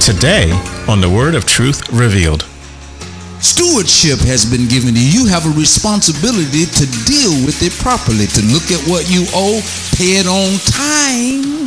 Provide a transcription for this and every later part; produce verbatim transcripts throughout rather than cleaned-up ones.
Today on the Word of Truth Revealed. Stewardship has been given to you. You have a responsibility to deal with it properly, to look at what you owe, pay it on time,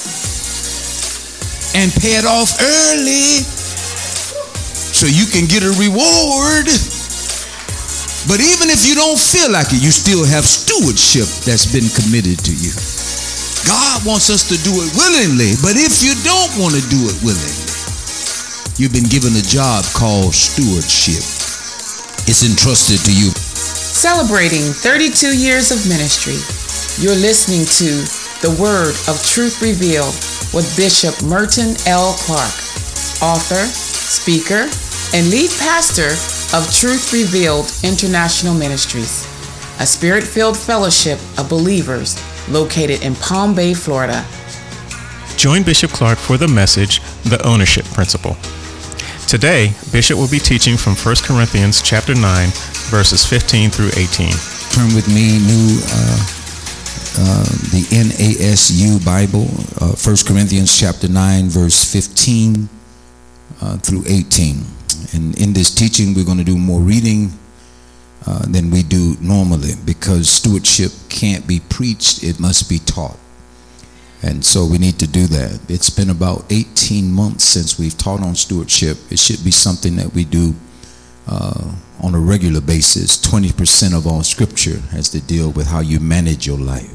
and pay it off early so you can get a reward. But even if you don't feel like it, you still have stewardship that's been committed to you. God wants us to do it willingly, but if you don't want to do it willingly, you've been given a job called stewardship. It's entrusted to you. Celebrating thirty-two years of ministry, you're listening to The Word of Truth Revealed with Bishop Merton L. Clark, author, speaker, and lead pastor of Truth Revealed International Ministries, a spirit-filled fellowship of believers located in Palm Bay, Florida. Join Bishop Clark for the message, The Ownership Principle. Today, Bishop will be teaching from First Corinthians chapter nine, verses fifteen through eighteen. Turn with me, new uh, uh, the N A S U Bible, uh, First Corinthians chapter nine, verse fifteen uh, through eighteen. And in this teaching, we're going to do more reading uh, than we do normally, because stewardship can't be preached, it must be taught. And so we need to do that. It's been about eighteen months since we've taught on stewardship. It should be something that we do uh, on a regular basis. twenty percent of all scripture has to deal with how you manage your life.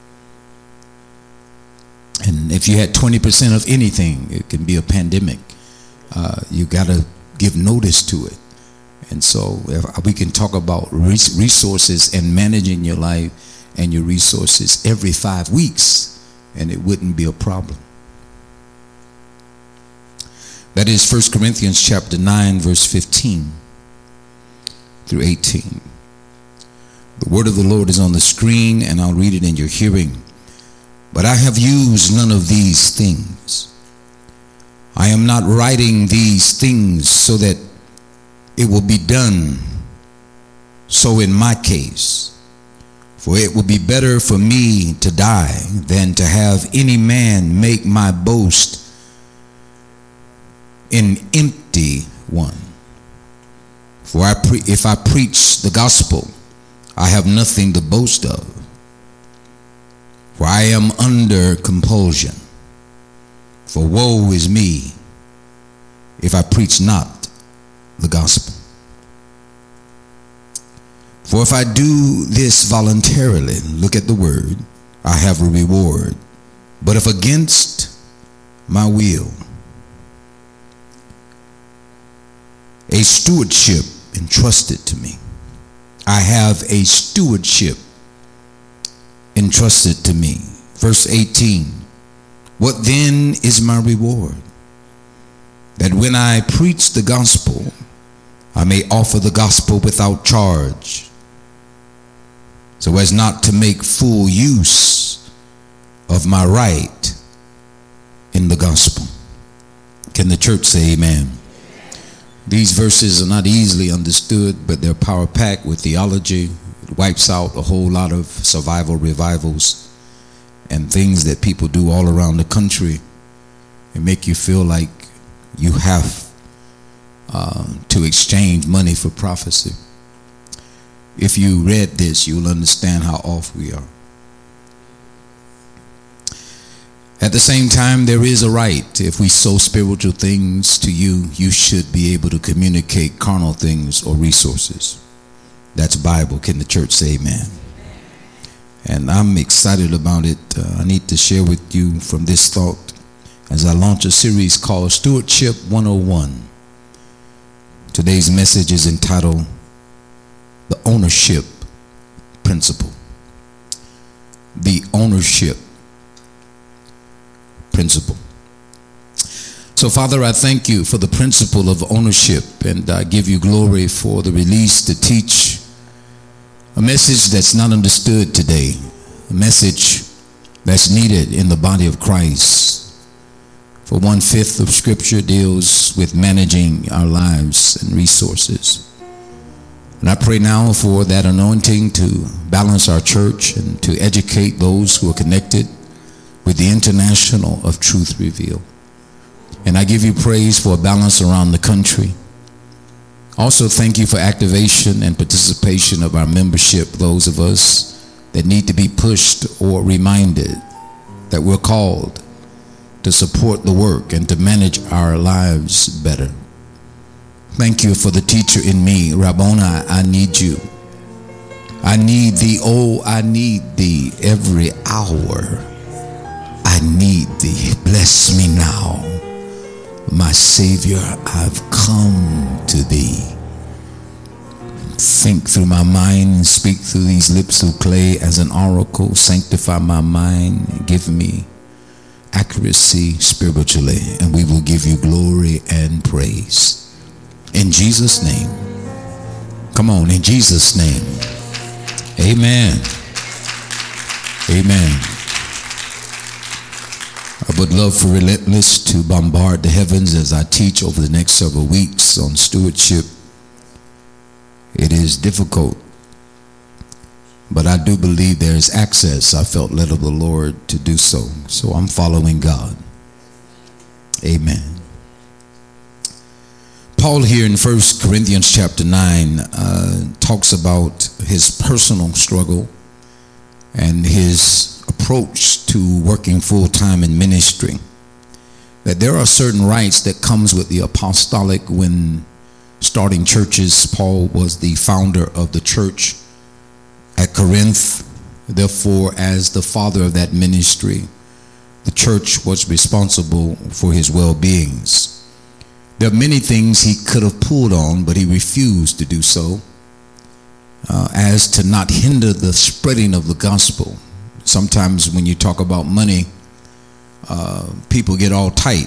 And if you had twenty percent of anything, it can be a pandemic. Uh, you got to give notice to it. And so if we can talk about resources and managing your life and your resources every five weeks, and it wouldn't be a problem. That is First Corinthians chapter nine, verse fifteen through eighteen. The word of the Lord is on the screen, and I'll read it in your hearing. But I have used none of these things. I am not writing these things so that it will be done so in my case. For it will be better for me to die than to have any man make my boast an empty one. For I pre- if I preach the gospel, I have nothing to boast of. For I am under compulsion. For woe is me if I preach not the gospel. For if I do this voluntarily, look at the word, I have a reward. But if against my will, a stewardship entrusted to me. I have a stewardship entrusted to me. Verse eighteen. What then is my reward? That when I preach the gospel, I may offer the gospel without charge, so as not to make full use of my right in the gospel. Can the church say amen? These verses are not easily understood, but they're power-packed with theology. It wipes out a whole lot of survival revivals and things that people do all around the country and make you feel like you have uh, to exchange money for prophecy. If you read this, you'll understand how off we are. At the same time, there is a right. If we sow spiritual things to you, you should be able to communicate carnal things or resources. That's Bible. Can the church say amen? And I'm excited about it. Uh, I need to share with you from this thought as I launch a series called Stewardship one oh one. Today's message is entitled The Ownership Principle. The Ownership Principle. So, Father, I thank you for the principle of ownership, and I give you glory for the release to teach a message that's not understood today, a message that's needed in the body of Christ. For one-fifth of Scripture deals with managing our lives and resources. And I pray now for that anointing to balance our church and to educate those who are connected with the International of Truth Revealed. And I give you praise for a balance around the country. Also, thank you for activation and participation of our membership, those of us that need to be pushed or reminded that we're called to support the work and to manage our lives better. Thank you for the teacher in me. Rabboni, I need you. I need thee, oh, I need thee every hour. I need thee. Bless me now. My Savior, I've come to thee. Think through my mind and speak through these lips of clay as an oracle. Sanctify my mind and give me accuracy spiritually, and we will give you glory and praise. In Jesus' name. Come on, in Jesus' name. Amen. Amen. I would love for Relentless to bombard the heavens as I teach over the next several weeks on stewardship. It is difficult, but I do believe there is access. I felt led of the Lord to do so. So I'm following God. Amen. Paul here in First Corinthians chapter nine uh, talks about his personal struggle and his approach to working full-time in ministry. That there are certain rights that comes with the apostolic when starting churches. Paul was the founder of the church at Corinth. Therefore, as the father of that ministry, the church was responsible for his well-beings. There are many things he could have pulled on, but he refused to do so, uh, as to not hinder the spreading of the gospel. Sometimes when you talk about money, uh, people get all tight,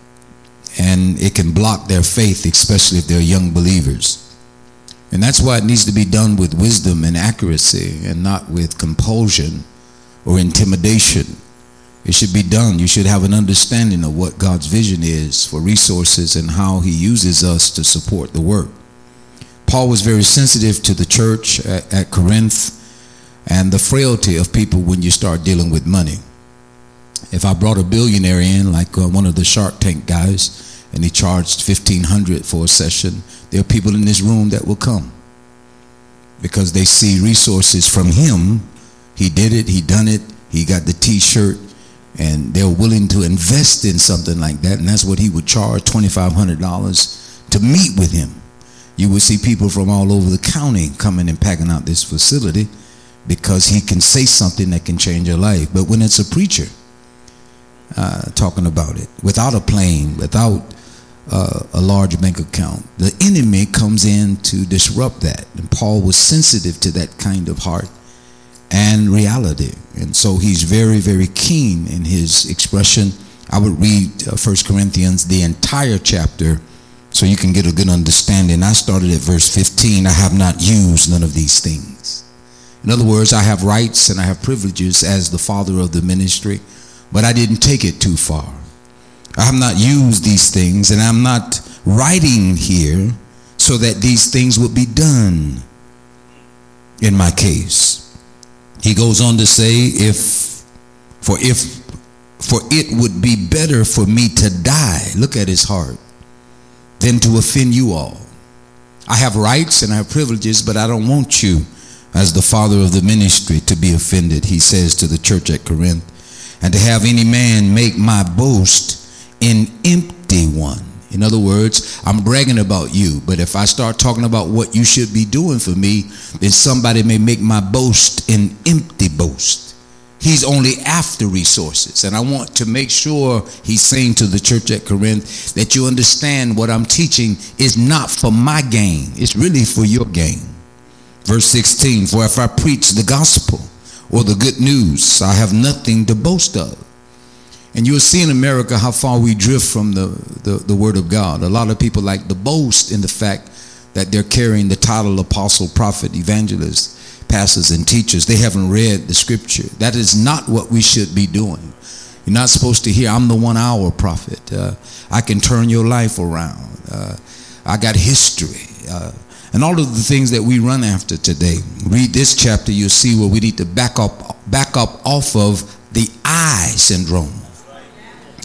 and it can block their faith, especially if they're young believers. And that's why it needs to be done with wisdom and accuracy, and not with compulsion or intimidation. It should be done. You should have an understanding of what God's vision is for resources and how he uses us to support the work. Paul was very sensitive to the church at, at Corinth and the frailty of people when you start dealing with money. If I brought a billionaire in, like uh, one of the Shark Tank guys, and he charged fifteen hundred dollars for a session, there are people in this room that will come because they see resources from him. He did it, he done it, he got the t-shirt, and they're willing to invest in something like that, and that's what he would charge, twenty-five hundred dollars to meet with him. You would see people from all over the county coming and packing out this facility because he can say something that can change your life. But when it's a preacher uh, talking about it, without a plane, without uh, a large bank account, the enemy comes in to disrupt that. And Paul was sensitive to that kind of heart and reality, and so he's very, very keen in his expression. I would read uh, First Corinthians, the entire chapter, so you can get a good understanding. I started at verse fifteen. I have not used none of these things. In other words, I have rights and I have privileges as the father of the ministry, but I didn't take it too far. I have not used these things, and I'm not writing here so that these things would be done in my case. He goes on to say, if for if for it would be better for me to die, look at his heart, than to offend you all. I have rights and I have privileges, but I don't want you, as the father of the ministry, to be offended, he says to the church at Corinth, and to have any man make my boast an empty one. In other words, I'm bragging about you, but if I start talking about what you should be doing for me, then somebody may make my boast an empty boast. He's only after resources, and I want to make sure he's saying to the church at Corinth that you understand what I'm teaching is not for my gain. It's really for your gain. Verse sixteen, for if I preach the gospel or the good news, I have nothing to boast of. And you'll see in America how far we drift from the, the, the word of God. A lot of people like to boast in the fact that they're carrying the title apostle, prophet, evangelist, pastors, and teachers. They haven't read the scripture. That is not what we should be doing. You're not supposed to hear, I'm the one hour prophet. Uh, I can turn your life around. Uh, I got history. Uh, and all of the things that we run after today. Read this chapter, you'll see where we need to back up, back up off of the I syndrome.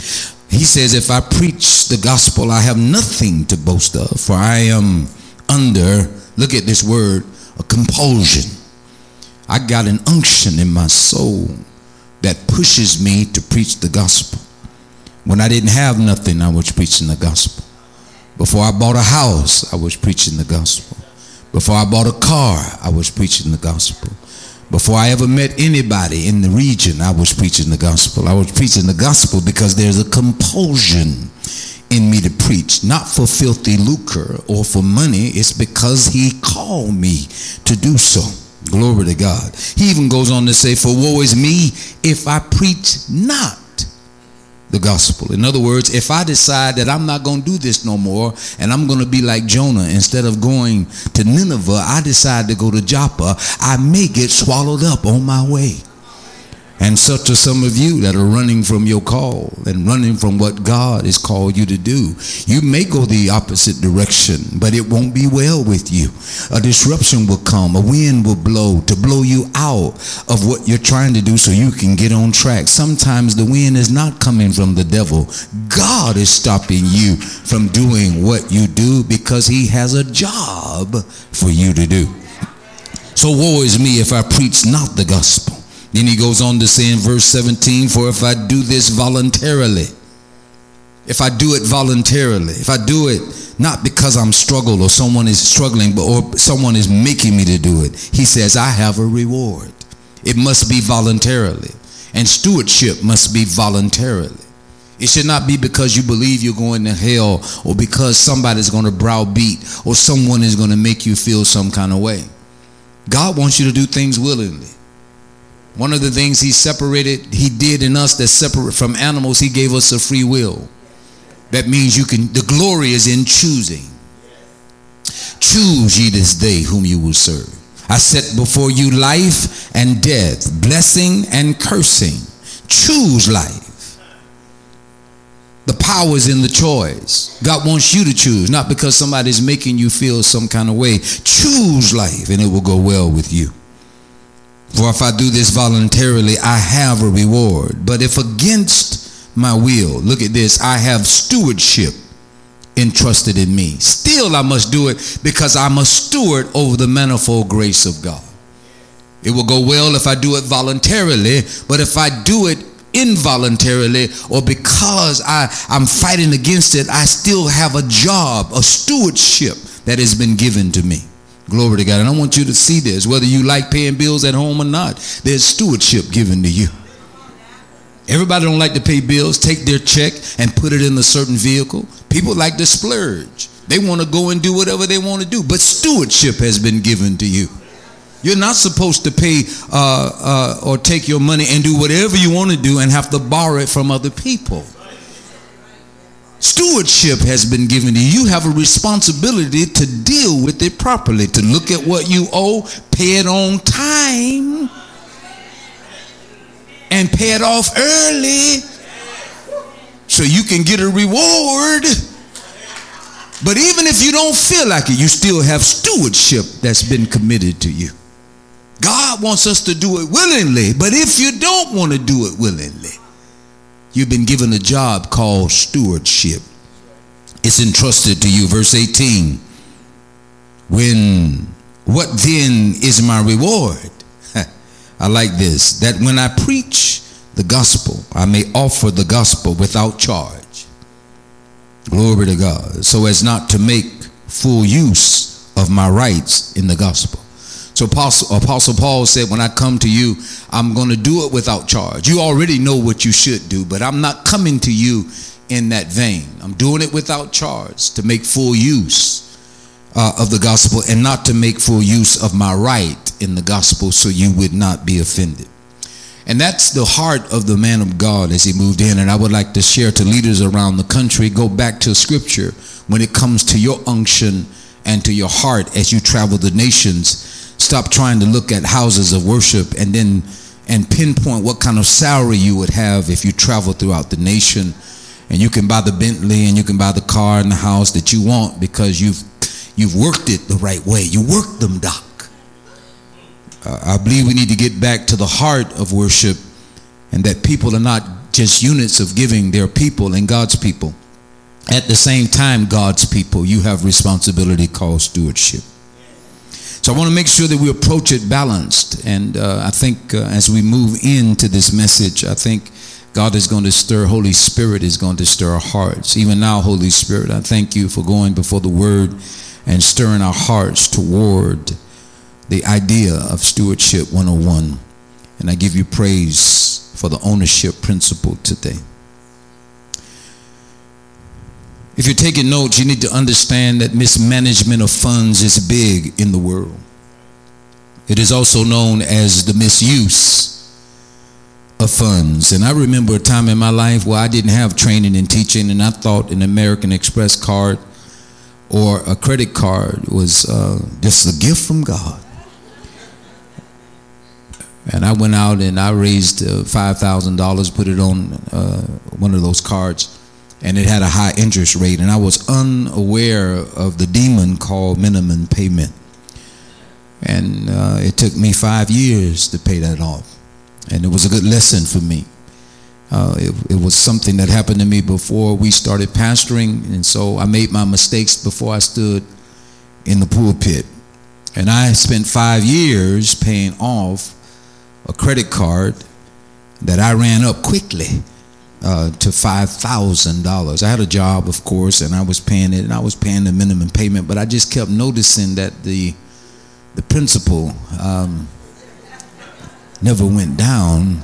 He says, if I preach the gospel, I have nothing to boast of, for I am under, look at this word, a compulsion. I got an unction in my soul that pushes me to preach the gospel. When I didn't have nothing, I was preaching the gospel. Before I bought a house, I was preaching the gospel. Before I bought a car, I was preaching the gospel. Before I ever met anybody in the region, I was preaching the gospel. I was preaching the gospel because there's a compulsion in me to preach, not for filthy lucre or for money. It's because he called me to do so. Glory to God. He even goes on to say, for woe is me if I preach not the gospel. In other words, if I decide that I'm not going to do this no more and I'm going to be like Jonah, instead of going to Nineveh, I decide to go to Joppa, I may get swallowed up on my way. And such are some of you that are running from your call and running from what God has called you to do. You may go the opposite direction, but it won't be well with you. A disruption will come. A wind will blow to blow you out of what you're trying to do so you can get on track. Sometimes the wind is not coming from the devil. God is stopping you from doing what you do because he has a job for you to do. So woe is me if I preach not the gospel. Then he goes on to say in verse seventeen, for if I do this voluntarily, if I do it voluntarily, if I do it not because I'm struggled or someone is struggling, but or someone is making me to do it, he says, I have a reward. It must be voluntarily. And stewardship must be voluntarily. It should not be because you believe you're going to hell or because somebody's going to browbeat or someone is going to make you feel some kind of way. God wants you to do things willingly. One of the things he separated, he did in us that's separate from animals, he gave us a free will. That means you can, the glory is in choosing. Choose ye this day whom you will serve. I set before you life and death, blessing and cursing. Choose life. The power is in the choice. God wants you to choose, not because somebody's making you feel some kind of way. Choose life and it will go well with you. For if I do this voluntarily, I have a reward. But if against my will, look at this, I have stewardship entrusted in me. Still I must do it because I'm a steward over the manifold grace of God. It will go well if I do it voluntarily, but if I do it involuntarily or because I, I'm fighting against it, I still have a job, a stewardship that has been given to me. Glory to God. And I want you to see this, whether you like paying bills at home or not, there's stewardship given to you. Everybody don't like to pay bills, take their check and put it in a certain vehicle. People like to splurge. They want to go and do whatever they want to do, but stewardship has been given to you. You're not supposed to pay uh, uh, or take your money and do whatever you want to do and have to borrow it from other people. Stewardship has been given to you. You have a responsibility to deal with it properly, to look at what you owe, pay it on time, and pay it off early so you can get a reward. But even if you don't feel like it, you still have stewardship that's been committed to you. God wants us to do it willingly, but if you don't want to do it willingly, you've been given a job called stewardship. It's entrusted to you. Verse eighteen. When, what then is my reward? I like this. That when I preach the gospel, I may offer the gospel without charge. Glory to God. So as not to make full use of my rights in the gospel. So Apostle, Apostle Paul said, when I come to you, I'm going to do it without charge. You already know what you should do, but I'm not coming to you in that vein. I'm doing it without charge to make full use uh, of the gospel and not to make full use of my right in the gospel so you would not be offended. And that's the heart of the man of God as he moved in. And I would like to share to leaders around the country, go back to scripture when it comes to your unction and to your heart as you travel the nations. Stop trying to look at houses of worship and then and pinpoint what kind of salary you would have if you travel throughout the nation. And you can buy the Bentley and you can buy the car and the house that you want because you've you've worked it the right way. You worked them, Doc. Uh, I believe we need to get back to the heart of worship, and that people are not just units of giving. They're people and God's people. At the same time, God's people, you have responsibility called stewardship. So I want to make sure that we approach it balanced. And uh, I think uh, as we move into this message, I think God is going to stir, Holy Spirit is going to stir our hearts. Even now, Holy Spirit, I thank you for going before the word and stirring our hearts toward the idea of Stewardship one oh one. And I give you praise for the ownership principle today. If you're taking notes, you need to understand that mismanagement of funds is big in the world. It is also known as the misuse of funds. And I remember a time in my life where I didn't have training in teaching, and I thought an American Express card or a credit card was uh, just a gift from God. And I went out and I raised uh, five thousand dollars, put it on uh, one of those cards, and it had a high interest rate, and I was unaware of the demon called minimum payment. And uh, it took me five years to pay that off, and it was a good lesson for me. Uh, it, it was something that happened to me before we started pastoring, and so I made my mistakes before I stood in the pulpit. And I spent five years paying off a credit card that I ran up quickly Uh, to five thousand dollars. I had a job, of course, and I was paying it, and I was paying the minimum payment, but I just kept noticing that the the principal um, never went down.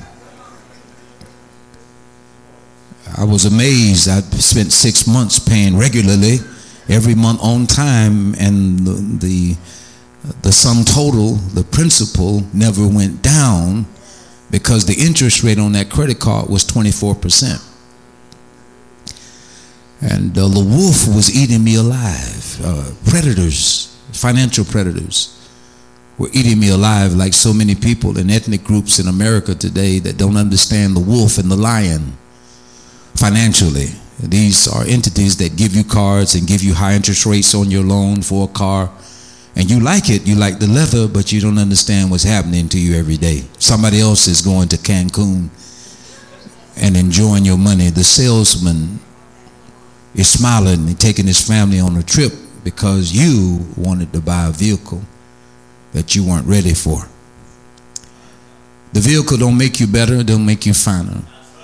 I was amazed. I spent six months paying regularly, every month on time, and the, the, the sum total, the principal, never went down, because the interest rate on that credit card was twenty-four percent. And uh, the wolf was eating me alive. Uh, predators, financial predators, were eating me alive, like so many people in ethnic groups in America today that don't understand the wolf and the lion financially. These are entities that give you cards and give you high interest rates on your loan for a car. And you like it, you like the leather, but you don't understand what's happening to you every day. Somebody else is going to Cancun and enjoying your money. The salesman is smiling and taking his family on a trip because you wanted to buy a vehicle that you weren't ready for. The vehicle don't make you better, it don't make you finer.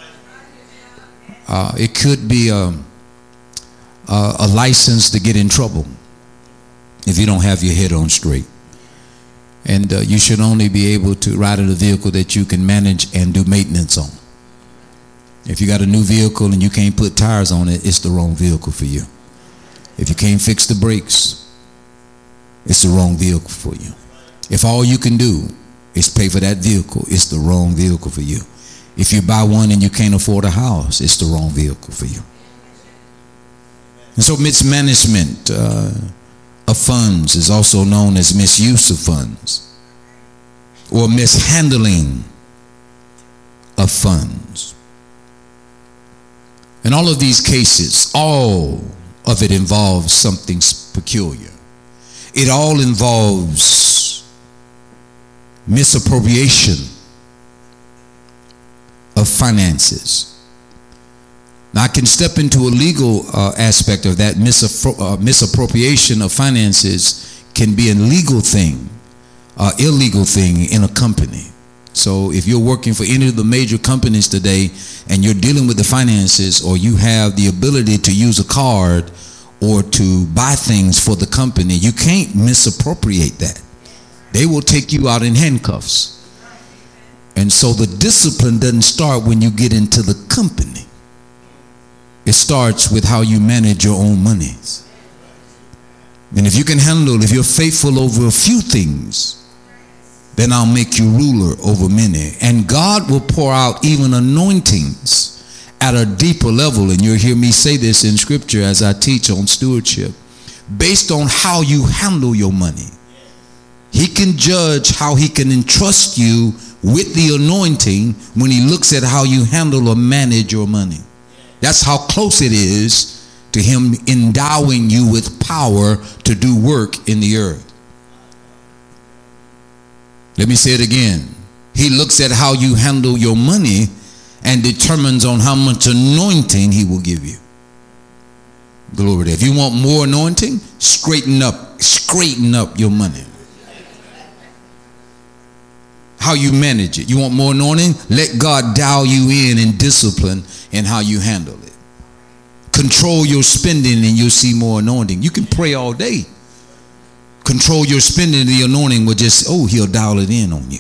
Uh, it could be a, a, a license to get in trouble if you don't have your head on straight. And uh, you should only be able to ride in a vehicle that you can manage and do maintenance on. If you got a new vehicle and you can't put tires on it, it's the wrong vehicle for you. If you can't fix the brakes, it's the wrong vehicle for you. If all you can do is pay for that vehicle, it's the wrong vehicle for you. If you buy one and you can't afford a house, it's the wrong vehicle for you. And so mismanagement uh, of funds is also known as misuse of funds or mishandling of funds. In all of these cases, all of it involves something peculiar. It all involves misappropriation of finances. Now, I can step into a legal uh, aspect of that. Misappro- uh, misappropriation of finances can be a legal thing, uh, illegal thing in a company. So if you're working for any of the major companies today and you're dealing with the finances, or you have the ability to use a card or to buy things for the company, you can't misappropriate that. They will take you out in handcuffs. And so the discipline doesn't start when you get into the company. It starts with how you manage your own monies. And if you can handle, if you're faithful over a few things, then I'll make you ruler over many. And God will pour out even anointings at a deeper level. And you'll hear me say this in scripture as I teach on stewardship. Based on how you handle your money, he can judge how he can entrust you with the anointing when he looks at how you handle or manage your money. That's how close it is to him endowing you with power to do work in the earth. Let me say it again. He looks at how you handle your money and determines on how much anointing he will give you. Glory to God. If you want more anointing, straighten up, straighten up your money. How you manage it. You want more anointing? Let God dial you in and discipline in how you handle it. Control your spending and you'll see more anointing. You can pray all day. Control your spending, the anointing will just, oh, he'll dial it in on you.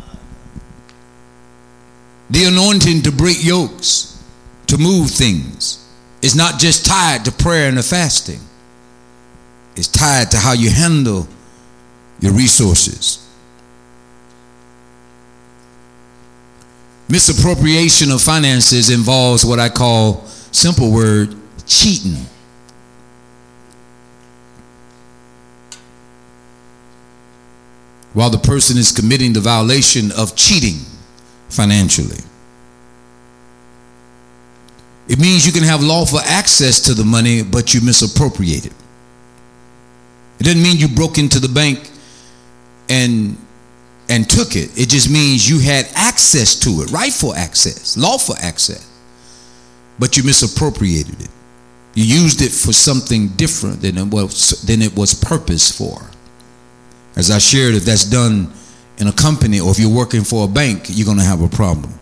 The anointing to break yokes, to move things, is not just tied to prayer and the fasting. It's tied to how you handle your resources. Misappropriation of finances involves what I call, simple word, cheating. While the person is committing the violation of cheating financially. It means you can have lawful access to the money, but you misappropriate it. It doesn't mean you broke into the bank and and took it. It just means you had access to it, rightful access, lawful access, but you misappropriated it. You used it for something different than it was, than it was purposed for. As I shared, if that's done in a company or if you're working for a bank, you're going to have a problem.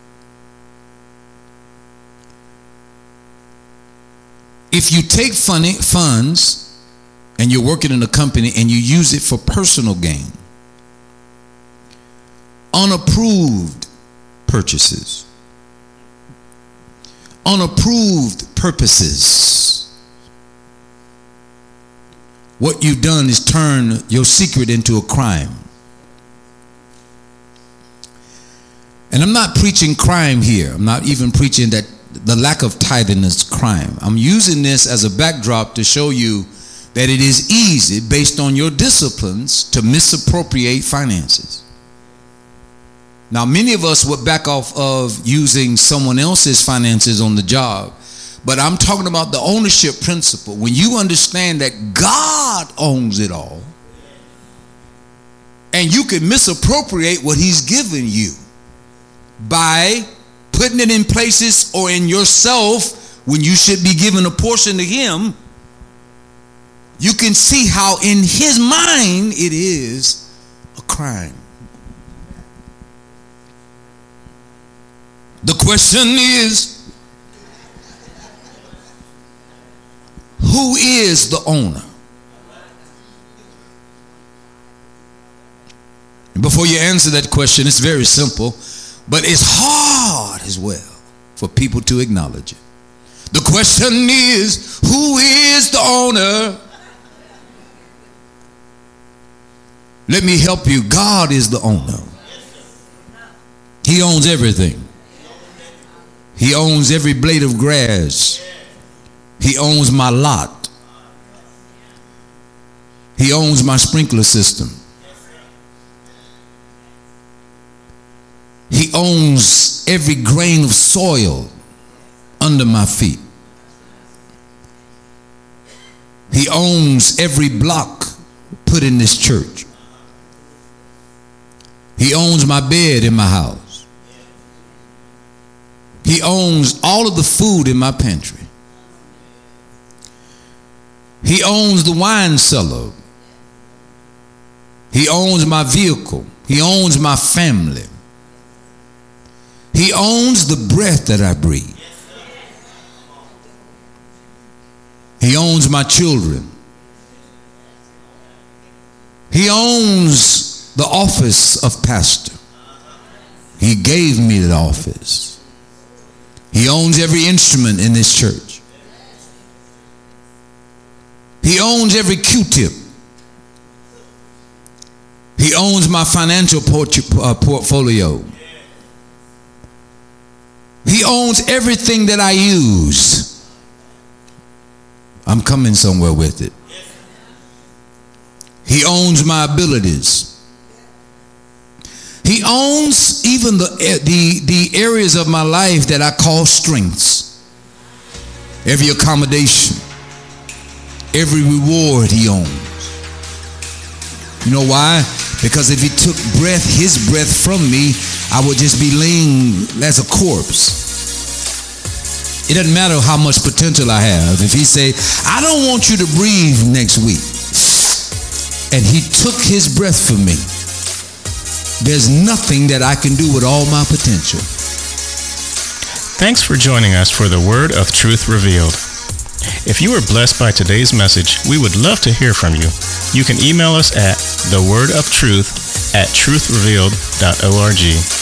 If you take funny funds and you're working in a company and you use it for personal gain, unapproved purchases, unapproved purposes, what you've done is turn your secret into a crime. And I'm not preaching crime here. I'm not even preaching that the lack of tithing is crime. I'm using this as a backdrop to show you that it is easy, based on your disciplines, to misappropriate finances. Now, many of us would back off of using someone else's finances on the job, but I'm talking about the ownership principle. When you understand that God owns it all, and you can misappropriate what he's given you by putting it in places or in yourself when you should be giving a portion to him, you can see how in his mind it is a crime. The question is, who is the owner? And before you answer that question, it's very simple, but it's hard as well for people to acknowledge it. The question is, who is the owner? Let me help you. God is the owner. He owns everything. He owns every blade of grass. He owns my lot. He owns my sprinkler system. He owns every grain of soil under my feet. He owns every block put in this church. He owns my bed in my house. He owns all of the food in my pantry. He owns the wine cellar. He owns my vehicle. He owns my family. He owns the breath that I breathe. He owns my children. He owns the office of pastor. He gave me the office. He owns every instrument in this church. He owns every Q-tip. He owns my financial port- uh, portfolio. He owns everything that I use. I'm coming somewhere with it. He owns my abilities. He owns even the, the, the areas of my life that I call strengths. Every accommodation, every reward he owns. You know why? Because if he took breath, his breath from me, I would just be laying as a corpse. It doesn't matter how much potential I have. If he say, I don't want you to breathe next week, and he took his breath from me, there's nothing that I can do with all my potential. Thanks for joining us for the Word of Truth Revealed. If you were blessed by today's message, we would love to hear from you. You can email us at the word of truth at truth revealed dot org.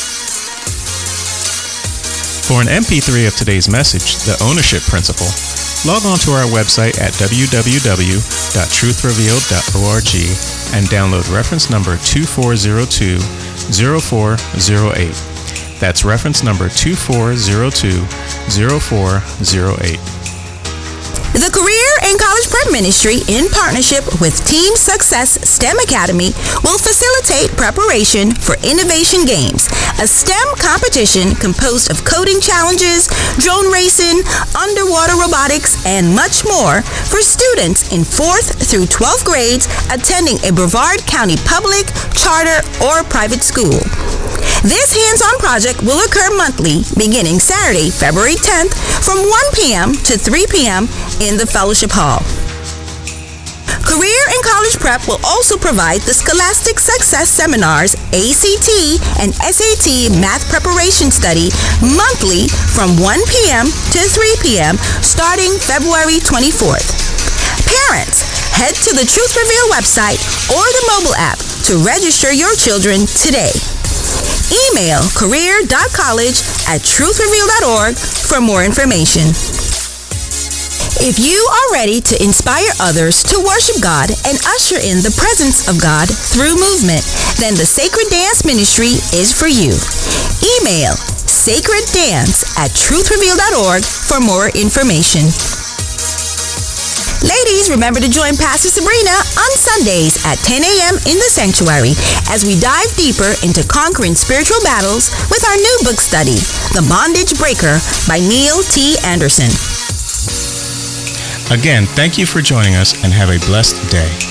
For an M P three of today's message, The Ownership Principle, log on to our website at w w w dot truth revealed dot org and download reference number two four zero two zero four zero eight. That's reference number two four zero two zero four zero eight. The Career and College Prep Ministry, in partnership with Team Success STEM Academy, will facilitate preparation for Innovation Games, a STEM competition composed of coding challenges, drone racing, underwater robotics, and much more for students in fourth through twelfth grades attending a Brevard County public, charter, or private school. This hands-on project will occur monthly, beginning Saturday, February tenth, from one p.m. to three p.m. in the Fellowship Hall. Career and College Prep will also provide the Scholastic Success Seminars, A C T and S A T Math Preparation Study monthly from one p.m. to three p.m. starting February twenty-fourth. Parents, head to the Truth Reveal website or the mobile app to register your children today. Email career dot college at truth reveal dot org for more information. If you are ready to inspire others to worship God and usher in the presence of God through movement, then the Sacred Dance Ministry is for you. Email sacred dance at truth reveal dot org for more information. Ladies, remember to join Pastor Sabrina on Sundays at ten a.m. in the sanctuary as we dive deeper into conquering spiritual battles with our new book study, The Bondage Breaker by Neil T. Anderson. Again, thank you for joining us and have a blessed day.